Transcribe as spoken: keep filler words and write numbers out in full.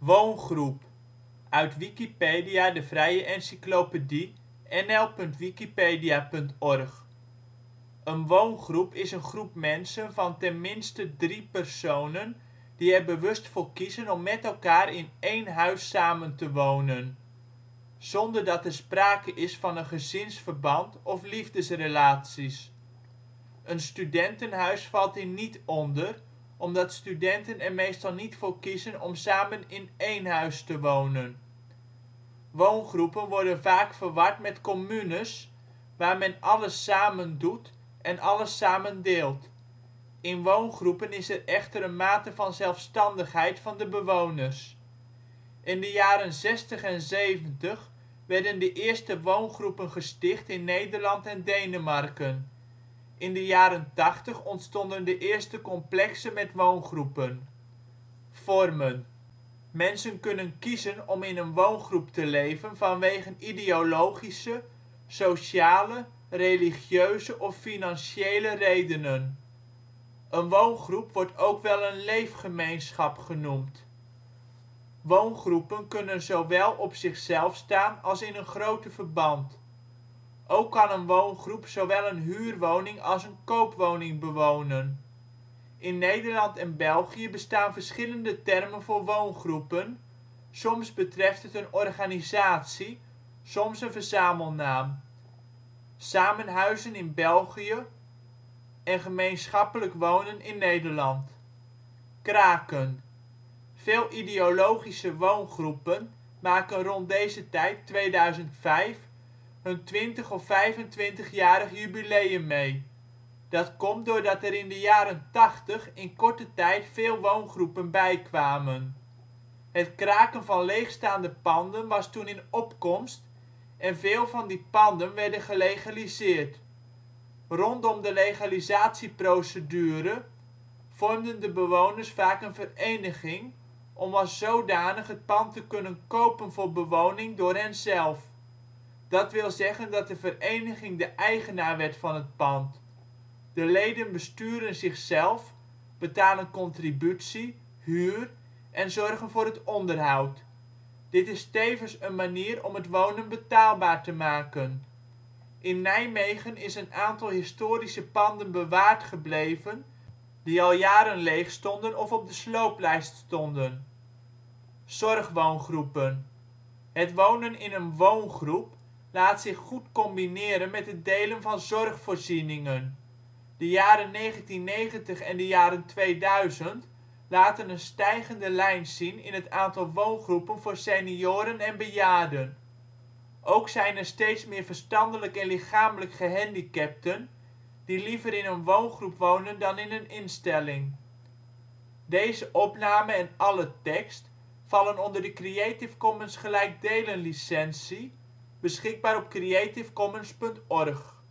Woongroep, uit Wikipedia, de vrije encyclopedie. N L punt wikipedia punt org. Een woongroep is een groep mensen van ten minste drie personen die er bewust voor kiezen om met elkaar in één huis samen te wonen, zonder dat er sprake is van een gezinsverband of liefdesrelaties. Een studentenhuis valt hier niet onder, omdat studenten er meestal niet voor kiezen om samen in één huis te wonen. Woongroepen worden vaak verward met communes, waar men alles samen doet en alles samen deelt. In woongroepen is er echter een mate van zelfstandigheid van de bewoners. In de jaren zestig en zeventig werden de eerste woongroepen gesticht in Nederland en Denemarken. In de jaren tachtig ontstonden de eerste complexen met woongroepen. Vormen. Mensen kunnen kiezen om in een woongroep te leven vanwege ideologische, sociale, religieuze of financiële redenen. Een woongroep wordt ook wel een leefgemeenschap genoemd. Woongroepen kunnen zowel op zichzelf staan als in een groter verband. Ook kan een woongroep zowel een huurwoning als een koopwoning bewonen. In Nederland en België bestaan verschillende termen voor woongroepen, soms betreft het een organisatie, soms een verzamelnaam. Samenhuizen in België en gemeenschappelijk wonen in Nederland. Kraken. Veel ideologische woongroepen maken rond deze tijd (tweeduizend vijf) hun twintig of vijfentwintigjarig jubileum mee. Dat komt doordat er in de jaren tachtig in korte tijd veel woongroepen bijkwamen. Het kraken van leegstaande panden was toen in opkomst en veel van die panden werden gelegaliseerd. Rondom de legalisatieprocedure vormden de bewoners vaak een vereniging om als zodanig het pand te kunnen kopen voor bewoning door henzelf. Dat wil zeggen dat de vereniging de eigenaar werd van het pand. De leden besturen zichzelf, betalen contributie, huur en zorgen voor het onderhoud. Dit is tevens een manier om het wonen betaalbaar te maken. In Nijmegen is een aantal historische panden bewaard gebleven die al jaren leeg stonden of op de slooplijst stonden. Zorgwoongroepen. Het wonen in een woongroep laat zich goed combineren met het delen van zorgvoorzieningen. De jaren negentiennegentig en de jaren tweeduizend laten een stijgende lijn zien in het aantal woongroepen voor senioren en bejaarden. Ook zijn er steeds meer verstandelijk en lichamelijk gehandicapten die liever in een woongroep wonen dan in een instelling. Deze opname en alle tekst vallen onder de Creative Commons gelijkdelen licentie, beschikbaar op creativecommons punt org.